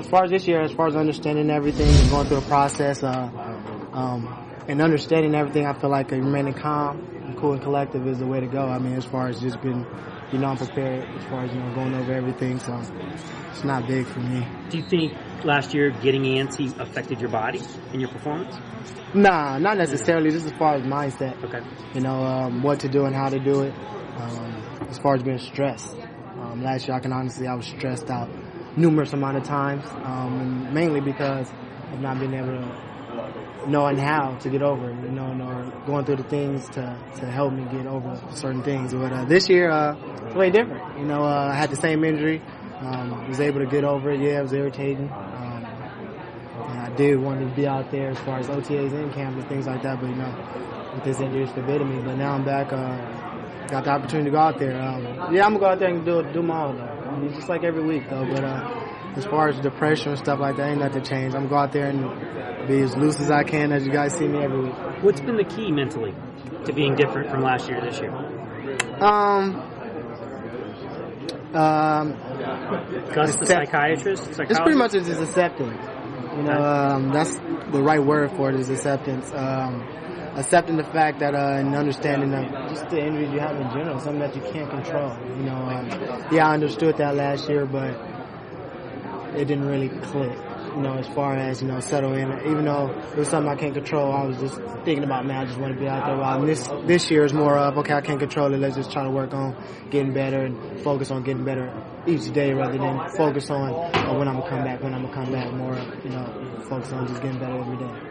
as far as this year, as far as understanding everything and going through the process, and understanding everything, I feel like remaining calm and cool and collective is the way to go. I mean, as far as just being, prepared, as far as, going over everything, so it's not big for me. Do you think last year getting antsy affected your body and your performance? Nah, not necessarily, just as far as mindset. Okay. What to do and how to do it. As far as being stressed. Last year, I was stressed out numerous amount of times, and mainly because of not being able to knowing how to get over it, or going through the things to help me get over certain things. But this year, it's way different. I had the same injury, was able to get over it. Yeah, it was irritating. And I did want to be out there as far as OTAs and camp and things like that, but with this injury, it's forbidden me. But now I'm back. Got the opportunity to go out there. I'm gonna go out there and do my own. It's just like every week though. But as far as depression and stuff like that, ain't nothing changed. I'm gonna go out there and be as loose as I can, as you guys see me every week. What's been the key mentally to being different from last year to this year? Gus, the psychiatrist? It's pretty much just acceptance. That's the right word for it, is acceptance. Accepting the fact that and understanding of just the injuries you have in general, something that you can't control. I understood that last year, but it didn't really click. As far as settle in. Even though it was something I can't control, I was just thinking about, man, I just want to be out there. While this year is more of, okay, I can't control it. Let's just try to work on getting better and focus on getting better each day rather than focus on when I'm gonna come back. More, focus on just getting better every day.